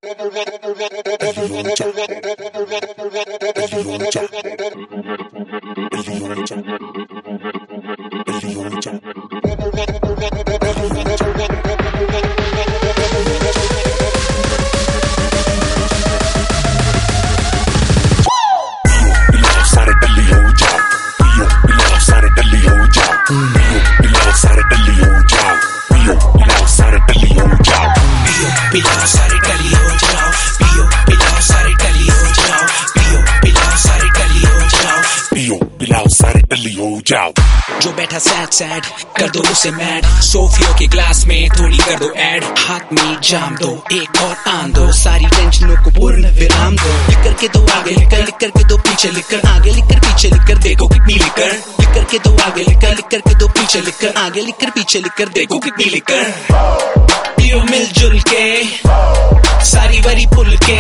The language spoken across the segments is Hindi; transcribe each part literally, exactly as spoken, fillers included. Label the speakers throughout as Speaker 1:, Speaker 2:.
Speaker 1: पिलाओ सारे टली हो जाओ, पियो पिलाओ सारे टली हो जाओ, पियो पिलाओ सारे टली हो जाओ, पियो पिलाओ सारे टली हो जाओ। जो बैठा सैड सैड कर दो उसे मैड, सोफियो के ग्लास में थोड़ी कर दो ऐड, हाथ में जाम दो एक और आन दो, सारी टेंशनों को पूर्ण विराम दो। लिख करके दो आगे लिखकर, लिख करके दो पीछे लिखकर, आगे लिखकर पीछे लिखकर, देखो कितनी लिखकर, लिख करके दो आगे लिखकर, लिख करके दो पीछे लिखकर, आगे लिखकर पीछे लिखकर, देखो कितनी लिखकर। पियो मिलजुल के सारी वरी पुल के,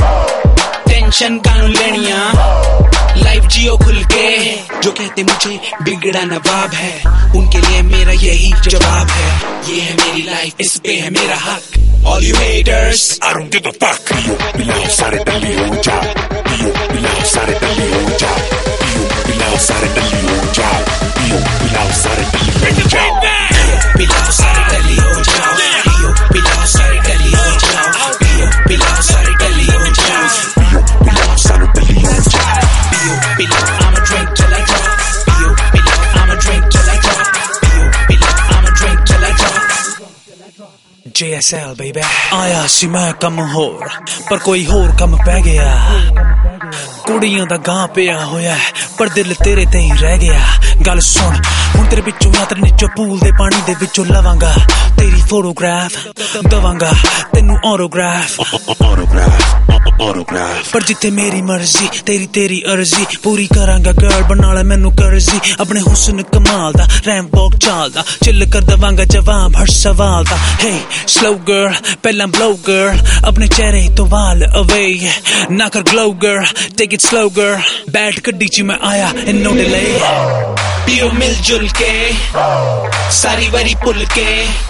Speaker 1: टेंशन कानून लेनिया लाइफ जियो खुल के। जो कहते मुझे बिगड़ा नवाब है, उनके लिए मेरा यही जवाब है, ये है मेरी लाइफ, इस पे है मेरा हक। All you haters, I don't give a fuck। पियो पिलाओ सारे टल्ली हो जाओ, पियो पिलाओ सारे टल्ली हो जाओ, पियो पिलाओ सारे टल्ली हो जाओ, पियो पिलाओ सारे टल्ली हो जाओ, पिलाओ सारे टल्ली हो जाओ, पियो पिलाओ सारे टल्ली हो जाओ, पियो पिलाओ सारे टल्ली हो जाओ, पियो पिलाओ सारे टल्ली हो जाओ, पियो पिलाओ I'ma drink till I drop, पियो पिलाओ I'ma drink till I drop, पियो पिलाओ I'ma drink till I drop। J S L baby। आया सी मैं कम होर पर कोई होर कम पै गया, कुड़ियां दा गां पिया होया पर दिल तेरे ते ही रह गया। गल सुन हुण तेरे विचों यात्र नीचों पूल दे पानी दे विचों लवांगा, तेरी फोटोग्राफ दवांगा तेनू ऑटोग्राफ ऑटोग्राफ, पर जिथे मेरी मर्जी तेरी तेरी अर्जी पूरी करांगा। गर्ल बना ले मैनू कर्जी, अपने हुस्न कमाल दा रैंप वॉक चाल दा, चिल कर दवांगा जवाब हर सवाल दा। हे स्लो गर्ल पहला ब्लो गर्ल, अपने चेहरे तो वाल अवे ना कर glow girl, take it slow girl, बैठ गड्डी च मैं आया इन नो डिले। पियो मिलजुल के सारी वरी पुल के,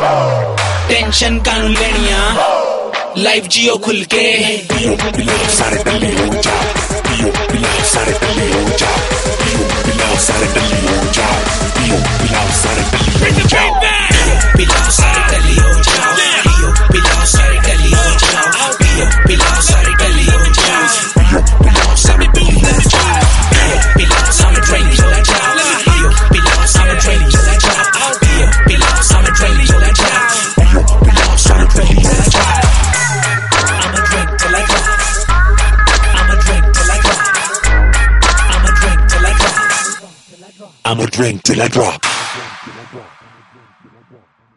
Speaker 1: टेंशन कानून लेनिया लाइफ जियो खुल के। पियो पिलाओ सारे टल्ली हो जाओ, पियो पिलाओ सारे टल्ली हो जाओ, पियो पिलाओ सारे टल्ली हो जाओ, पियो पिलाओ सारे टल्ली हो जाओ, पियो पिलाओ सारे टल्ली हो जाओ, पियो पिलाओ सारे टल्ली हो जाओ, पियो पिलाओ सारे टल्ली हो जाओ, पियो पिलाओ सारे टल्ली हो जाओ, पियो पिलाओ सारे drink till I drop, पियो पिलाओ सारे drink till I drop, पियो पिलाओ सारे drink till I drop, पियो पिलाओ सारे drink till I drop। I'ma drink till I drop, I'ma drink till I drop, I'ma drink till I drop, I'ma drink till I drop।